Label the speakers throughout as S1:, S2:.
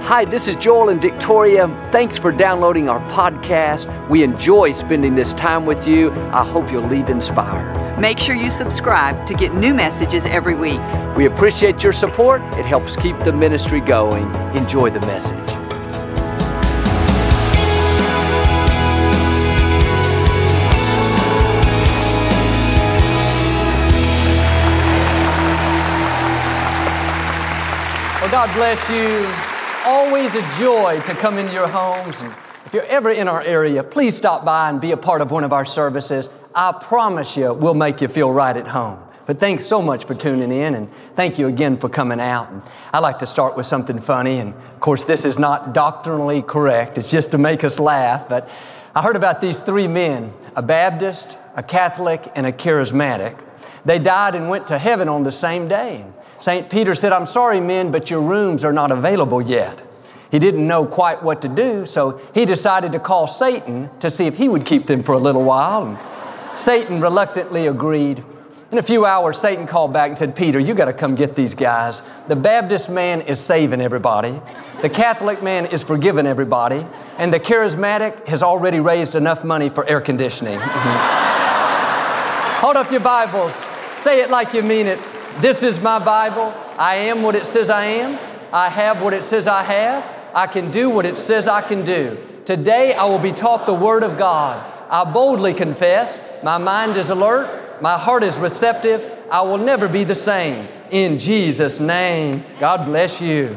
S1: Hi, this is Joel and Victoria. Thanks for downloading our podcast. We enjoy spending this time with you. I hope you'll leave inspired.
S2: Make sure you subscribe to get new messages every week.
S1: We appreciate your support. It helps keep the ministry going. Enjoy the message.
S3: Well, God bless you. Always a joy to come into your homes. And if you're ever in our area, please stop by and be a part of one of our services. I promise you, we'll make you feel right at home. But thanks so much for tuning in, and thank you again for coming out. And I like to start with something funny, and of course this is not doctrinally correct. It's just to make us laugh. But I heard about these three men, a Baptist, a Catholic, and a Charismatic. They died and went to heaven on the same day. St. Peter said, "I'm sorry, men, but your rooms are not available yet." He didn't know quite what to do, so he decided to call Satan to see if he would keep them for a little while. And Satan reluctantly agreed. In a few hours, Satan called back and said, "Peter, you got to come get these guys. The Baptist man is saving everybody. The Catholic man is forgiving everybody. And the Charismatic has already raised enough money for air conditioning." Hold up your Bibles. Say it like you mean it. This is my Bible. I am what it says I am. I have what it says I have. I can do what it says I can do. Today I will be taught the Word of God. I boldly confess. My mind is alert. My heart is receptive. I will never be the same. In Jesus' name, God bless you.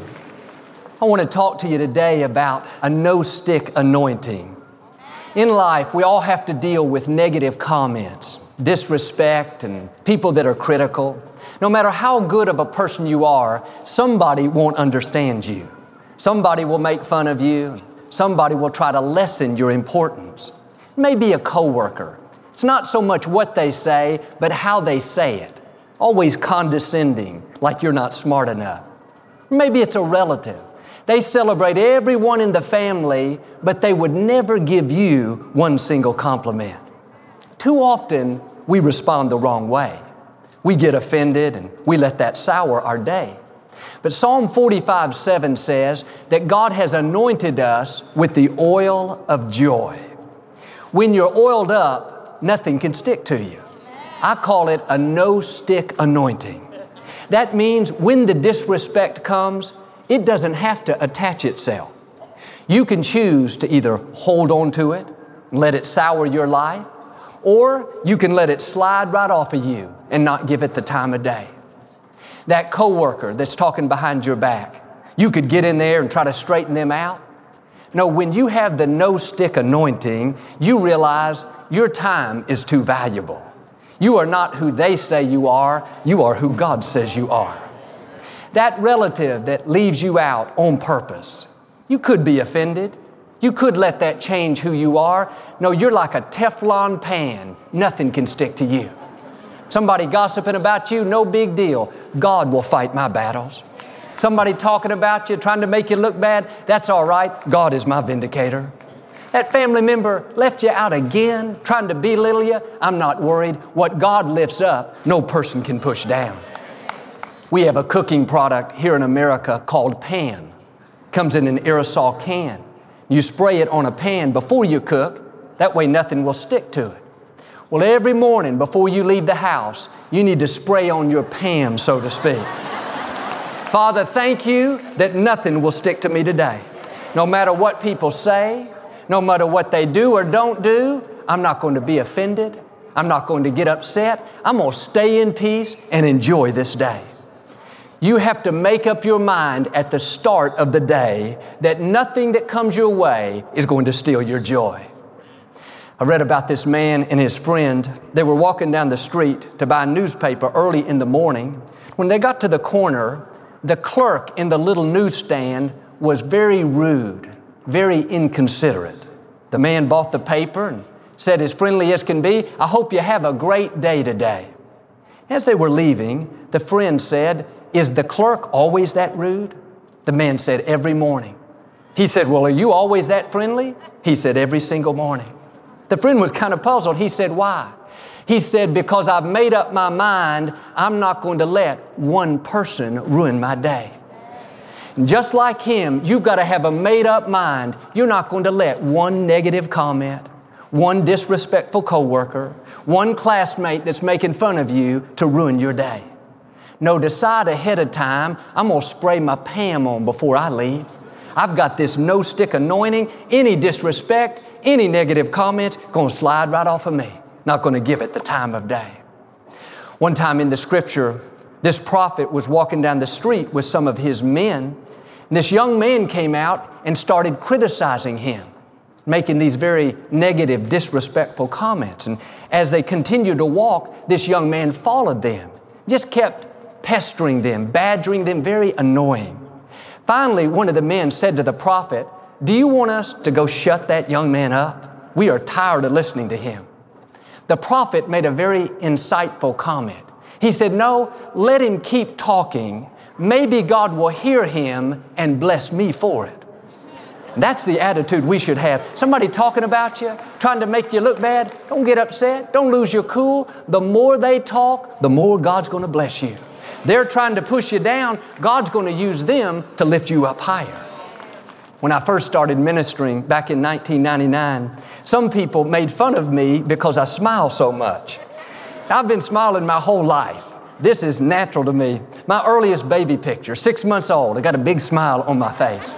S3: I want to talk to you today about a no-stick anointing. In life, we all have to deal with negative comments, disrespect, and people that are critical. No matter how good of a person you are, somebody won't understand you. Somebody will make fun of you. Somebody will try to lessen your importance. Maybe a coworker. It's not so much what they say, but how they say it. Always condescending, like you're not smart enough. Maybe it's a relative. They celebrate everyone in the family, but they would never give you one single compliment. Too often, we respond the wrong way. We get offended and we let that sour our day. But Psalm 45:7 says that God has anointed us with the oil of joy. When you're oiled up, nothing can stick to you. I call it a no-stick anointing. That means when the disrespect comes, it doesn't have to attach itself. You can choose to either hold on to it and let it sour your life, or you can let it slide right off of you and not give it the time of day. That coworker that's talking behind your back, you could get in there and try to straighten them out. No, when you have the no-stick anointing, you realize your time is too valuable. You are not who they say you are who God says you are. That relative that leaves you out on purpose, you could be offended. You could let that change who you are. No, you're like a Teflon pan. Nothing can stick to you. Somebody gossiping about you, no big deal. God will fight my battles. Somebody talking about you, trying to make you look bad, that's all right. God is my vindicator. That family member left you out again, trying to belittle you. I'm not worried. What God lifts up, no person can push down. We have a cooking product here in America called Pan. Comes in an aerosol can. You spray it on a pan before you cook. That way nothing will stick to it. Well, every morning before you leave the house, you need to spray on your pan, so to speak. Father, thank you that nothing will stick to me today. No matter what people say, no matter what they do or don't do, I'm not going to be offended. I'm not going to get upset. I'm going to stay in peace and enjoy this day. You have to make up your mind at the start of the day that nothing that comes your way is going to steal your joy. I read about this man and his friend. They were walking down the street to buy a newspaper early in the morning. When they got to the corner, the clerk in the little newsstand was very rude, very inconsiderate. The man bought the paper and said as friendly as can be, "I hope you have a great day today." As they were leaving, the friend said, "Is the clerk always that rude?" The man said, "Every morning." He said, "Well, are you always that friendly?" He said, "Every single morning." The friend was kind of puzzled. He said, "Why?" He said, "Because I've made up my mind I'm not going to let one person ruin my day." Just like him, you've got to have a made-up mind. You're not going to let one negative comment, one disrespectful coworker, one classmate that's making fun of you to ruin your day. No, decide ahead of time, I'm going to spray my Pam on before I leave. I've got this no-stick anointing. Any disrespect, any negative comments, going to slide right off of me. Not going to give it the time of day. One time in the Scripture, this prophet was walking down the street with some of his men. And this young man came out and started criticizing him, making these very negative, disrespectful comments. And as they continued to walk, this young man followed them, just kept pestering them, badgering them, very annoying. Finally, one of the men said to the prophet, "Do you want us to go shut that young man up? We are tired of listening to him." The prophet made a very insightful comment. He said, "No, let him keep talking. Maybe God will hear him and bless me for it." That's the attitude we should have. Somebody talking about you, trying to make you look bad, don't get upset. Don't lose your cool. The more they talk, the more God's going to bless you. They're trying to push you down. God's going to use them to lift you up higher. When I first started ministering back in 1999, some people made fun of me because I smile so much. I've been smiling my whole life. This is natural to me. My earliest baby picture, 6 months old, I got a big smile on my face.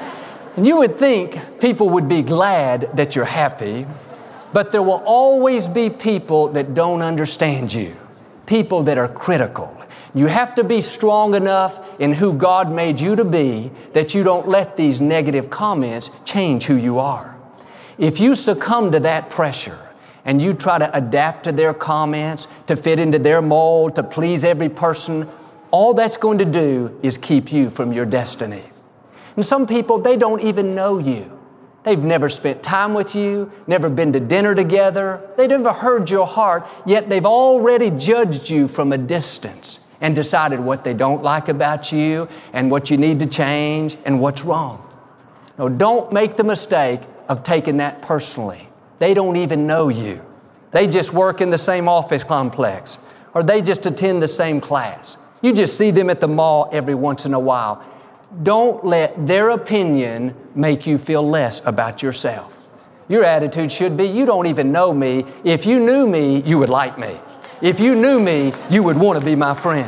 S3: And you would think people would be glad that you're happy, but there will always be people that don't understand you, people that are critical. You have to be strong enough in who God made you to be that you don't let these negative comments change who you are. If you succumb to that pressure and you try to adapt to their comments, to fit into their mold, to please every person, all that's going to do is keep you from your destiny. And some people, they don't even know you. They've never spent time with you, never been to dinner together. They've never heard your heart, yet they've already judged you from a distance and decided what they don't like about you and what you need to change and what's wrong. No, don't make the mistake of taking that personally. They don't even know you. They just work in the same office complex, or they just attend the same class. You just see them at the mall every once in a while. Don't let their opinion make you feel less about yourself. Your attitude should be, you don't even know me. If you knew me, you would like me. If you knew me, you would want to be my friend.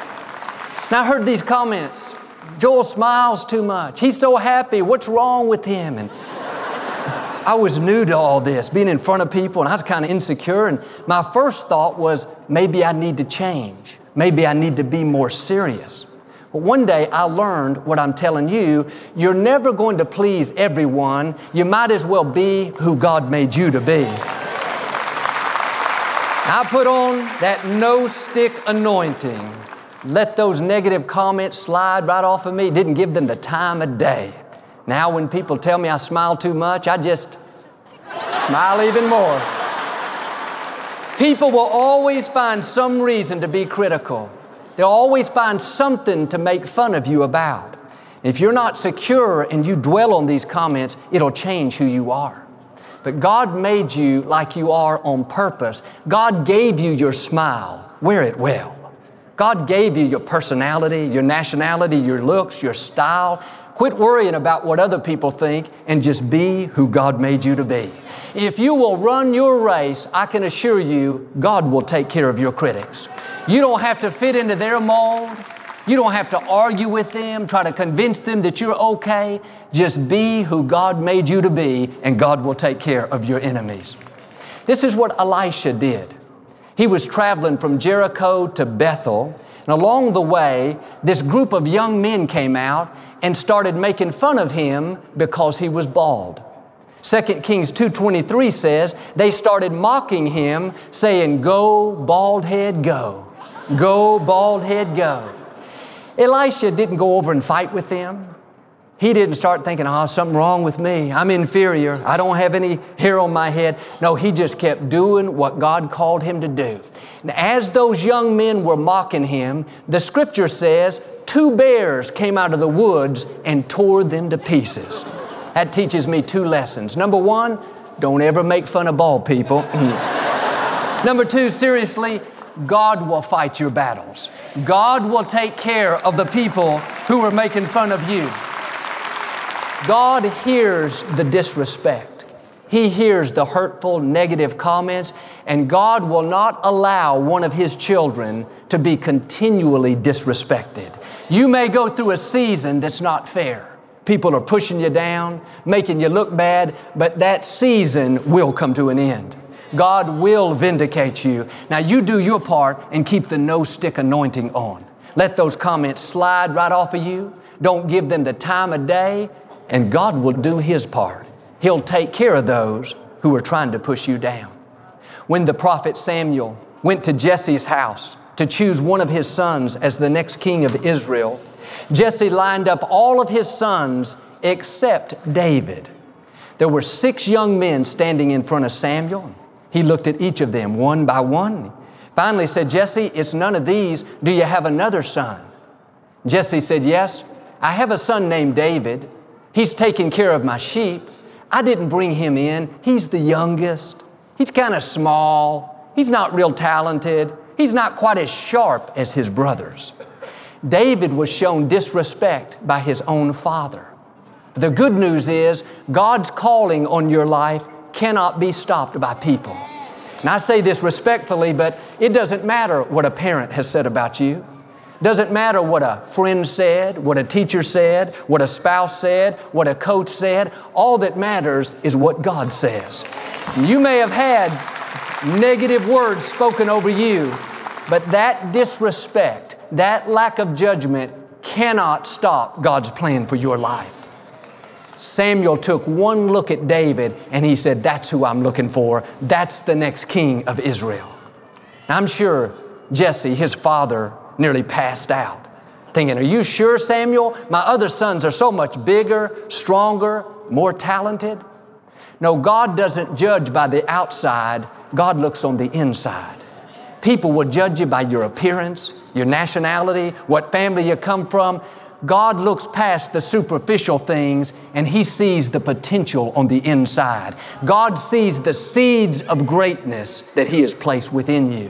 S3: Now, I heard these comments. Joel smiles too much. He's so happy. What's wrong with him? And I was new to all this, being in front of people, and I was kind of insecure. And my first thought was, maybe I need to change. Maybe I need to be more serious. But one day I learned what I'm telling you. You're never going to please everyone. You might as well be who God made you to be. I put on that no-stick anointing. Let those negative comments slide right off of me. Didn't give them the time of day. Now when people tell me I smile too much, I just smile even more. People will always find some reason to be critical. They'll always find something to make fun of you about. If you're not secure and you dwell on these comments, it'll change who you are. But God made you like you are on purpose. God gave you your smile. Wear it well. God gave you your personality, your nationality, your looks, your style. Quit worrying about what other people think and just be who God made you to be. If you will run your race, I can assure you, God will take care of your critics. You don't have to fit into their mold. You don't have to argue with them, try to convince them that you're okay. Just be who God made you to be, and God will take care of your enemies. This is what Elisha did. He was traveling from Jericho to Bethel, and along the way, this group of young men came out and started making fun of him because he was bald. 2 Kings 2:23 says, they started mocking him, saying, "Go, bald head, go. Go, bald head, go." Elisha didn't go over and fight with them. He didn't start thinking, something wrong with me. I'm inferior. I don't have any hair on my head. No, he just kept doing what God called him to do. And as those young men were mocking him, the Scripture says 2 bears came out of the woods and tore them to pieces. That teaches me 2 lessons. Number 1, don't ever make fun of bald people. Number 2, seriously, God will fight your battles. God will take care of the people who are making fun of you. God hears the disrespect. He hears the hurtful, negative comments, and God will not allow one of His children to be continually disrespected. You may go through a season that's not fair. People are pushing you down, making you look bad, but that season will come to an end. God will vindicate you. Now you do your part and keep the no-stick anointing on. Let those comments slide right off of you. Don't give them the time of day, and God will do His part. He'll take care of those who are trying to push you down. When the prophet Samuel went to Jesse's house to choose one of his sons as the next king of Israel, Jesse lined up all of his sons except David. There were 6 young men standing in front of Samuel. He looked at each of them one by one. Finally said, "Jesse, it's none of these. Do you have another son?" Jesse said, "Yes, I have a son named David. He's taking care of my sheep. I didn't bring him in. He's the youngest. He's kind of small. He's not real talented. He's not quite as sharp as his brothers." David was shown disrespect by his own father. The good news is God's calling on your life cannot be stopped by people. And I say this respectfully, but it doesn't matter what a parent has said about you. Doesn't matter what a friend said, what a teacher said, what a spouse said, what a coach said. All that matters is what God says. You may have had negative words spoken over you, but that disrespect, that lack of judgment cannot stop God's plan for your life. Samuel took one look at David and he said, "That's who I'm looking for. That's the next king of Israel." I'm sure Jesse, his father, nearly passed out, thinking, "Are you sure, Samuel? My other sons are so much bigger, stronger, more talented." No, God doesn't judge by the outside. God looks on the inside. People will judge you by your appearance, your nationality, what family you come from. God looks past the superficial things and He sees the potential on the inside. God sees the seeds of greatness that He has placed within you.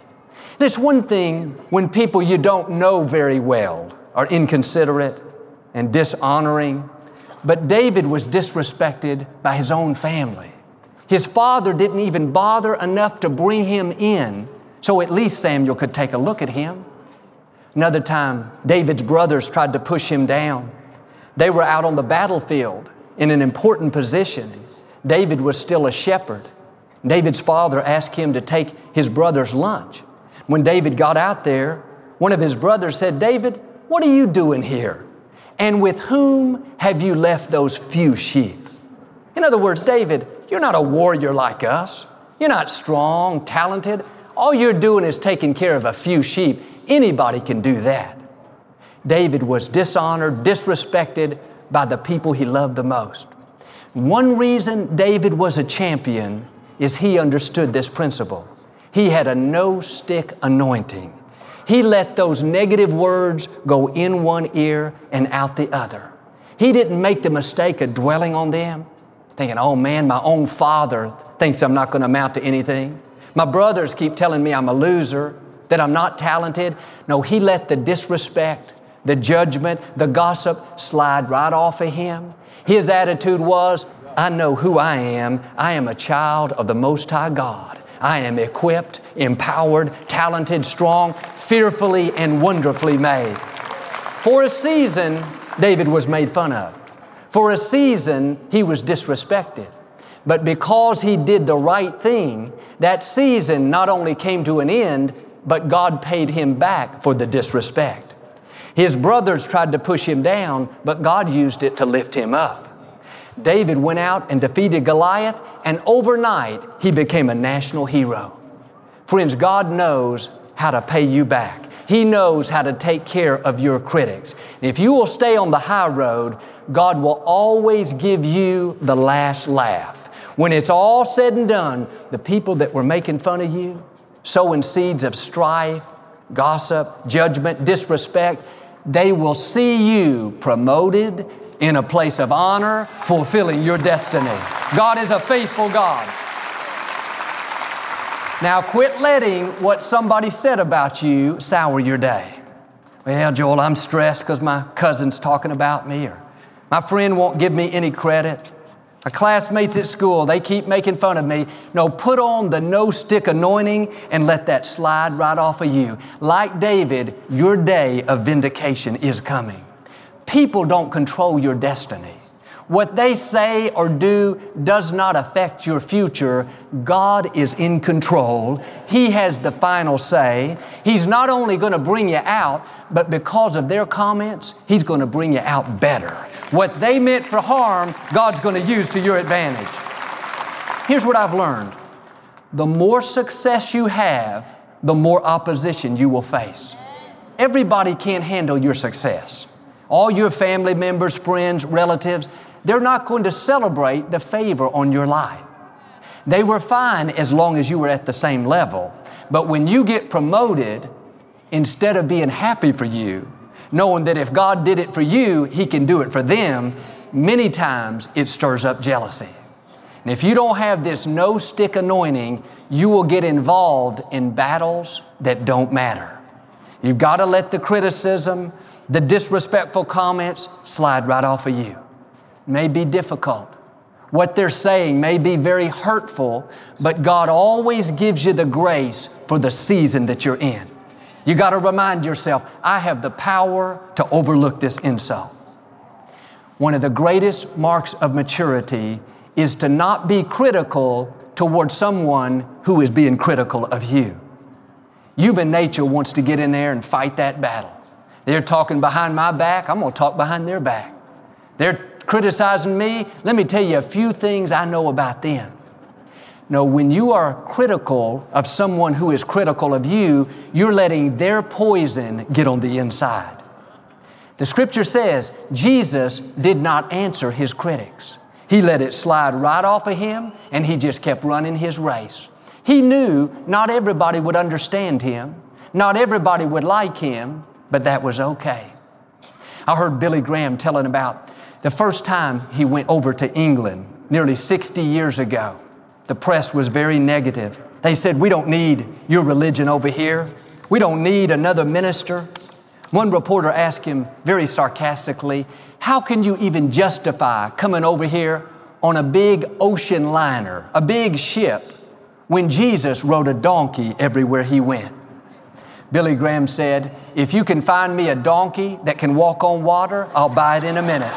S3: And it's one thing when people you don't know very well are inconsiderate and dishonoring, but David was disrespected by his own family. His father didn't even bother enough to bring him in, so at least Samuel could take a look at him. Another time, David's brothers tried to push him down. They were out on the battlefield in an important position. David was still a shepherd. David's father asked him to take his brother's lunch. When David got out there, one of his brothers said, "David, what are you doing here? And with whom have you left those few sheep?" In other words, David, you're not a warrior like us. You're not strong, talented. All you're doing is taking care of a few sheep. Anybody can do that. David was dishonored, disrespected by the people he loved the most. One reason David was a champion is he understood this principle. He had a no-stick anointing. He let those negative words go in one ear and out the other. He didn't make the mistake of dwelling on them, thinking, "Oh man, my own father thinks I'm not going to amount to anything. My brothers keep telling me I'm a loser, that I'm not talented." No, he let the disrespect, the judgment, the gossip slide right off of him. His attitude was, "I know who I am. I am a child of the Most High God. I am equipped, empowered, talented, strong, fearfully and wonderfully made." For a season, David was made fun of. For a season, he was disrespected. But because he did the right thing, that season not only came to an end, but God paid him back for the disrespect. His brothers tried to push him down, but God used it to lift him up. David went out and defeated Goliath, and overnight he became a national hero. Friends, God knows how to pay you back. He knows how to take care of your critics. If you will stay on the high road, God will always give you the last laugh. When it's all said and done, the people that were making fun of you, sowing seeds of strife, gossip, judgment, disrespect, they will see you promoted in a place of honor, fulfilling your destiny. God is a faithful God. Now quit letting what somebody said about you sour your day. Well, Joel, I'm stressed because my cousin's talking about me, or my friend won't give me any credit. My classmates at school, they keep making fun of me. No, put on the no-stick anointing and let that slide right off of you. Like David, your day of vindication is coming. People don't control your destiny. What they say or do does not affect your future. God is in control. He has the final say. He's not only going to bring you out, but because of their comments, He's going to bring you out better. What they meant for harm, God's going to use to your advantage. Here's what I've learned. The more success you have, the more opposition you will face. Everybody can't handle your success. All your family members, friends, relatives, they're not going to celebrate the favor on your life. They were fine as long as you were at the same level. But when you get promoted, instead of being happy for you, knowing that if God did it for you, He can do it for them, many times it stirs up jealousy. And if you don't have this no-stick anointing, you will get involved in battles that don't matter. You've got to let the criticism, the disrespectful comments slide right off of you. It may be difficult. What they're saying may be very hurtful, but God always gives you the grace for the season that you're in. You got to remind yourself, I have the power to overlook this insult. One of the greatest marks of maturity is to not be critical towards someone who is being critical of you. Human nature wants to get in there and fight that battle. They're talking behind my back, I'm going to talk behind their back. They're criticizing me, let me tell you a few things I know about them. No, when you are critical of someone who is critical of you, you're letting their poison get on the inside. The Scripture says Jesus did not answer His critics. He let it slide right off of Him, and He just kept running His race. He knew not everybody would understand Him, not everybody would like Him, but that was okay. I heard Billy Graham telling about the first time he went over to England nearly 60 years ago. The press was very negative. They said, we don't need your religion over here. We don't need another minister. One reporter asked him very sarcastically, how can you even justify coming over here on a big ocean liner, a big ship, when Jesus rode a donkey everywhere He went? Billy Graham said, if you can find me a donkey that can walk on water, I'll buy it in a minute.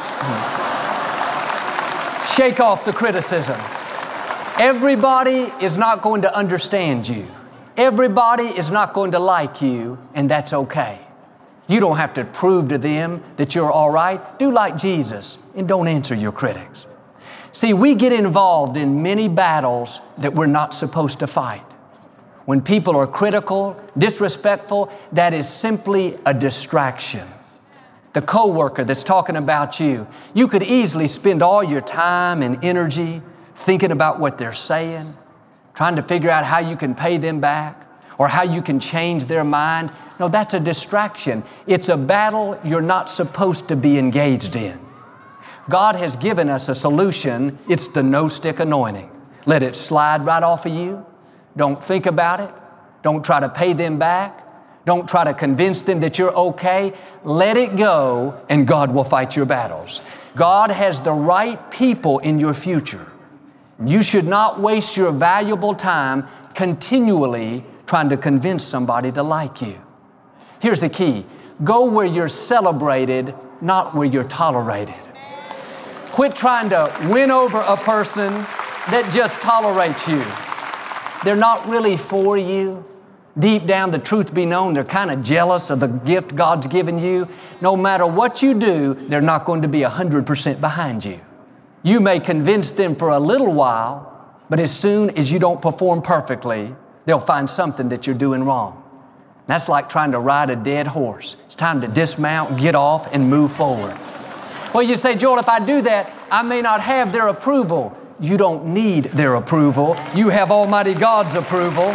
S3: Shake off the criticism. Everybody is not going to understand you. Everybody is not going to like you, and that's okay. You don't have to prove to them that you're all right. Do like Jesus and don't answer your critics. See, we get involved in many battles that we're not supposed to fight. When people are critical, disrespectful, that is simply a distraction. The coworker that's talking about you, you could easily spend all your time and energy thinking about what they're saying, trying to figure out how you can pay them back or how you can change their mind. No, that's a distraction. It's a battle you're not supposed to be engaged in. God has given us a solution. It's the no-stick anointing. Let it slide right off of you. Don't think about it. Don't try to pay them back. Don't try to convince them that you're okay. Let it go, and God will fight your battles. God has the right people in your future. You should not waste your valuable time continually trying to convince somebody to like you. Here's the key. Go where you're celebrated, not where you're tolerated. Quit trying to win over a person that just tolerates you. They're not really for you. Deep down, the truth be known, they're kind of jealous of the gift God's given you. No matter what you do, they're not going to be 100% behind you. You may convince them for a little while, but as soon as you don't perform perfectly, they'll find something that you're doing wrong. That's like trying to ride a dead horse. It's time to dismount, get off, and move forward. Well, you say, Joel, if I do that, I may not have their approval. You don't need their approval. You have Almighty God's approval.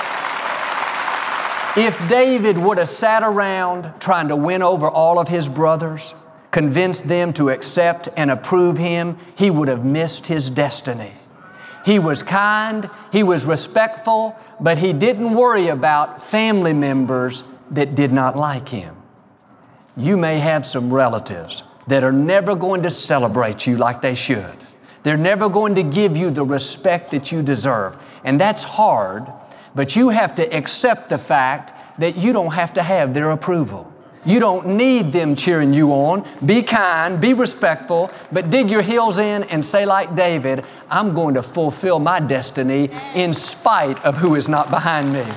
S3: If David would have sat around trying to win over all of his brothers, convince them to accept and approve him, he would have missed his destiny. He was kind, he was respectful, but he didn't worry about family members that did not like him. You may have some relatives that are never going to celebrate you like they should. They're never going to give you the respect that you deserve. And that's hard, but you have to accept the fact that you don't have to have their approval. You don't need them cheering you on. Be kind, be respectful, but dig your heels in and say like David, I'm going to fulfill my destiny in spite of who is not behind me.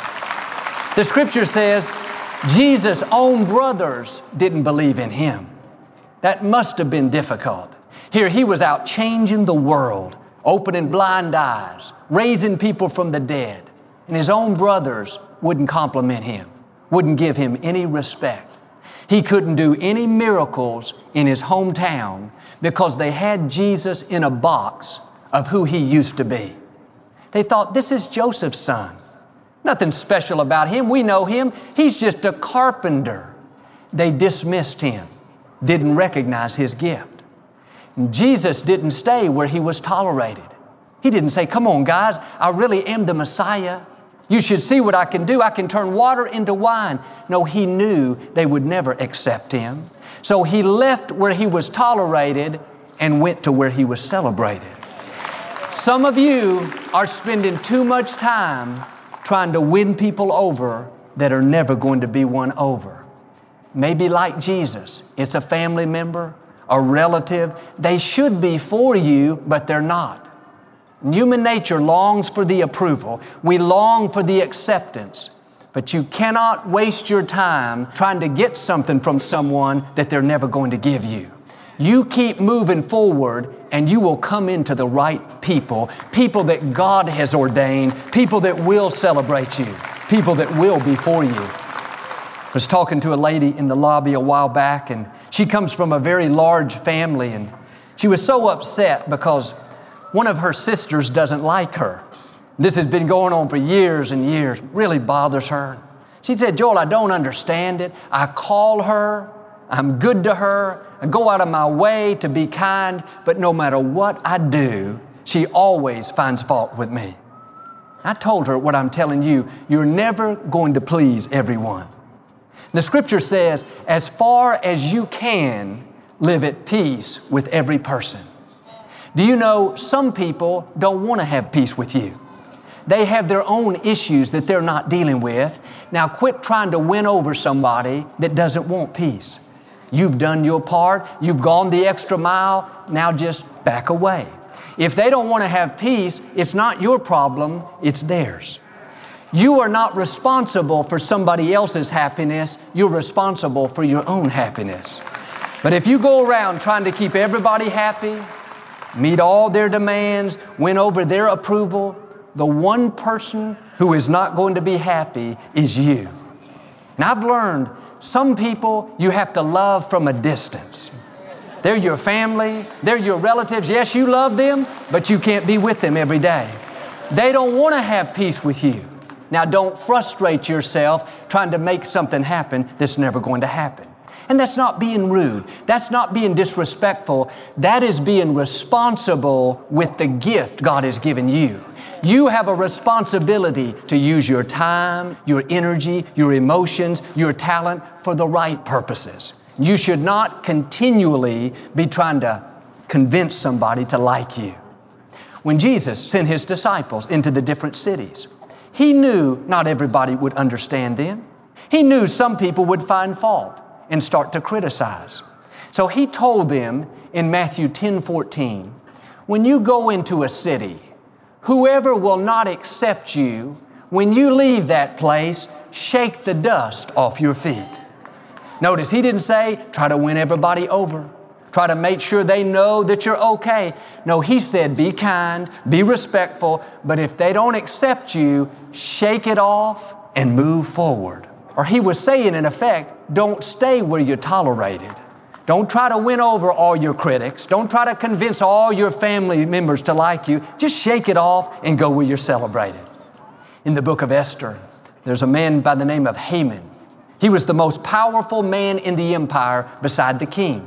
S3: The Scripture says Jesus' own brothers didn't believe in Him. That must have been difficult. Here He was out changing the world, opening blind eyes, raising people from the dead, and His own brothers wouldn't compliment Him, wouldn't give Him any respect. He couldn't do any miracles in His hometown because they had Jesus in a box of who He used to be. They thought, this is Joseph's son. Nothing special about him. We know him. He's just a carpenter. They dismissed Him, didn't recognize His gift. And Jesus didn't stay where He was tolerated. He didn't say, come on guys, I really am the Messiah. You should see what I can do. I can turn water into wine. No, He knew they would never accept Him. So He left where He was tolerated and went to where He was celebrated. Some of you are spending too much time trying to win people over that are never going to be won over. Maybe like Jesus, it's a family member, a relative. They should be for you, but they're not. Human nature longs for the approval. We long for the acceptance. But you cannot waste your time trying to get something from someone that they're never going to give you. You keep moving forward and you will come into the right people, people that God has ordained, people that will celebrate you, people that will be for you. I was talking to a lady in the lobby a while back, and she comes from a very large family, and she was so upset because one of her sisters doesn't like her. This has been going on for years and years, really bothers her. She said, Joel, I don't understand it. I call her, I'm good to her, I go out of my way to be kind, but no matter what I do, she always finds fault with me. I told her what I'm telling you, you're never going to please everyone. The Scripture says, as far as you can, live at peace with every person. Do you know some people don't want to have peace with you? They have their own issues that they're not dealing with. Now quit trying to win over somebody that doesn't want peace. You've done your part. You've gone the extra mile. Now just back away. If they don't want to have peace, it's not your problem, it's theirs. You are not responsible for somebody else's happiness. You're responsible for your own happiness. But if you go around trying to keep everybody happy, meet all their demands, win over their approval, the one person who is not going to be happy is you. And I've learned some people you have to love from a distance. They're your family, they're your relatives. Yes, you love them, but you can't be with them every day. They don't want to have peace with you. Now don't frustrate yourself trying to make something happen that's never going to happen. And that's not being rude. That's not being disrespectful. That is being responsible with the gift God has given you. You have a responsibility to use your time, your energy, your emotions, your talent for the right purposes. You should not continually be trying to convince somebody to like you. When Jesus sent His disciples into the different cities, He knew not everybody would understand them. He knew some people would find fault and start to criticize. So He told them in Matthew 10:14, when you go into a city, whoever will not accept you, when you leave that place, shake the dust off your feet. Notice He didn't say, try to win everybody over. Try to make sure they know that you're okay. No, He said, be kind, be respectful, but if they don't accept you, shake it off and move forward. Or He was saying, in effect, don't stay where you're tolerated. Don't try to win over all your critics. Don't try to convince all your family members to like you. Just shake it off and go where you're celebrated. In the book of Esther, there's a man by the name of Haman. He was the most powerful man in the empire beside the king.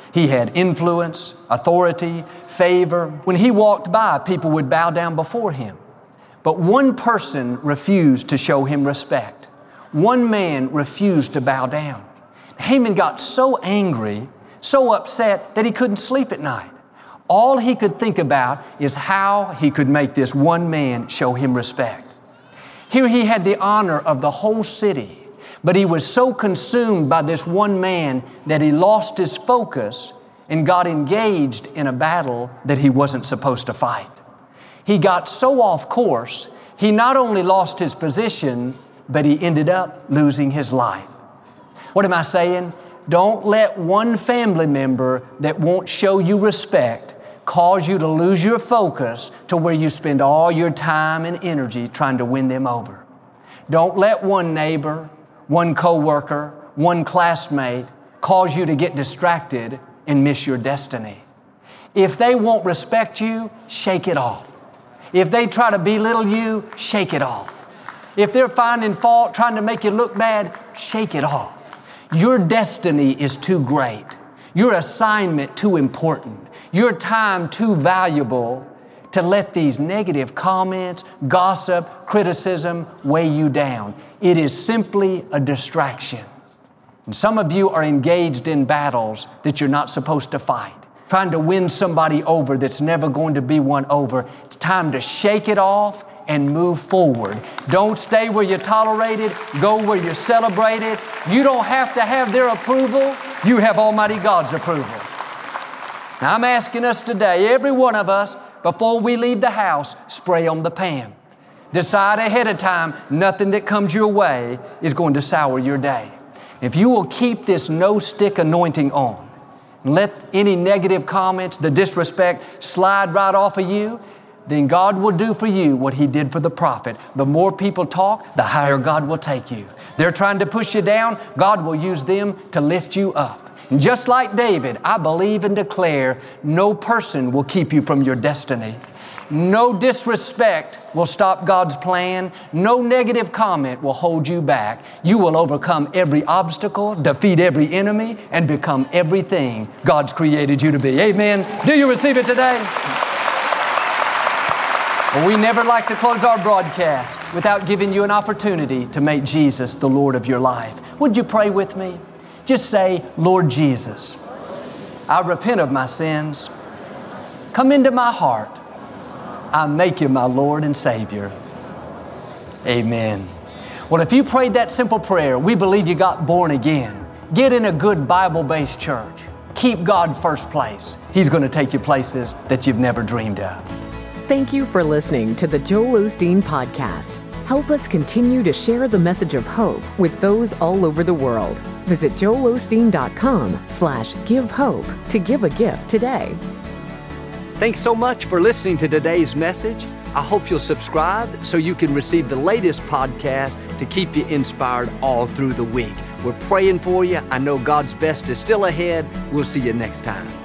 S3: He had influence, authority, favor. When he walked by, people would bow down before him. But one person refused to show him respect. One man refused to bow down. Haman got so angry, so upset that he couldn't sleep at night. All he could think about is how he could make this one man show him respect. Here he had the honor of the whole city, but he was so consumed by this one man that he lost his focus and got engaged in a battle that he wasn't supposed to fight. He got so off course, he not only lost his position, but he ended up losing his life. What am I saying? Don't let one family member that won't show you respect cause you to lose your focus to where you spend all your time and energy trying to win them over. Don't let one neighbor, one coworker, one classmate cause you to get distracted and miss your destiny. If they won't respect you, shake it off. If they try to belittle you, shake it off. If they're finding fault, trying to make you look bad, shake it off. Your destiny is too great. Your assignment too important. Your time too valuable to let these negative comments, gossip, criticism weigh you down. It is simply a distraction. And some of you are engaged in battles that you're not supposed to fight, trying to win somebody over that's never going to be won over. It's time to shake it off and move forward. Don't stay where you're tolerated. Go where you're celebrated. You don't have to have their approval. You have Almighty God's approval. Now I'm asking us today, every one of us, before we leave the house, spray on the pan. Decide ahead of time, nothing that comes your way is going to sour your day. If you will keep this no-stick anointing on, and let any negative comments, the disrespect slide right off of you, then God will do for you what He did for the prophet. The more people talk, the higher God will take you. They're trying to push you down, God will use them to lift you up. And just like David, I believe and declare no person will keep you from your destiny. No disrespect will stop God's plan. No negative comment will hold you back. You will overcome every obstacle, defeat every enemy, and become everything God's created you to be. Amen. Do you receive it today? Well, we never like to close our broadcast without giving you an opportunity to make Jesus the Lord of your life. Would you pray with me? Just say, Lord Jesus, I repent of my sins. Come into my heart. I make you my Lord and Savior. Amen. Well, if you prayed that simple prayer, we believe you got born again. Get in a good Bible-based church. Keep God first place. He's going to take you places that you've never dreamed of.
S4: Thank you for listening to the Joel Osteen Podcast. Help us continue to share the message of hope with those all over the world. Visit joelosteen.com/give hope to give a gift today.
S1: Thanks so much for listening to today's message. I hope you'll subscribe so you can receive the latest podcast to keep you inspired all through the week. We're praying for you. I know God's best is still ahead. We'll see you next time.